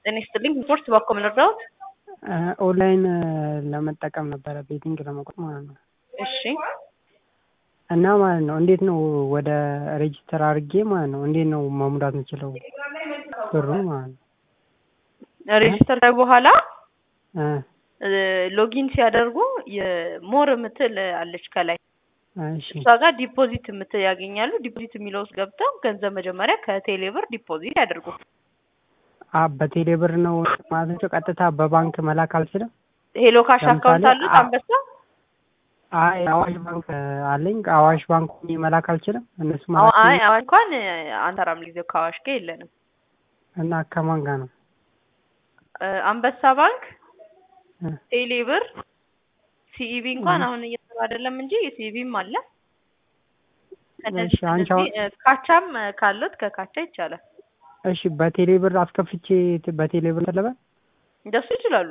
ጤና ይስጥልኝ ሪፖርት ባኮ ምንርዳው ኦንላይን ለመጠቀም ነበረ ቤቲንግ ለመቆጥ ማለት ነው። እሺ እና ማለት ነው እንዴት ነው ወደ ሬጂስተር አድርጌ ማለት ነው እንዴት ነው ማሙላት የምችለው ብሩ ማለት ነው? ሬጂስተር በኋላ ሎጊን ሲያደርጉ የሞር ምትል አለች ከላይ እሺ እሷ ጋር ዲፖዚት ምትል ያገኛሉ። ዲፖዚት የሚለው ውስጥ ገብተው ገንዘብ መጀመሪያ ከቴሌብር ዲፖዚት ያደርጉ። በቴሌብር ነው ማለት ነው። ቀጥታ በባንክ መላክ አልችልም። ሄሎ ካሽ አካውንት አሉት አንበሳ? አይ አዋሽ ባንክ አለኝ። አዋሽ ባንክ መላክ አልችልም። እነሱ ማለት አይ አዋሽ እንኳን አንተራም ሊዘው ካዋሽ ጋር የለንም። እና ከማን ጋር ነው? አንበሳ ባንክ፣ ቴሌብር፣ ሲኢቢ እንኳን አሁን እየሰራ አይደለም እንጂ ሲኢቢም አለ። እሺ አንቻው ካቻም ካሉት ከካቻ ይቻላል። እሺ በቴሌብር አስከፍቼ በቴሌብር ተለበ እንደሱ ይችላሉ።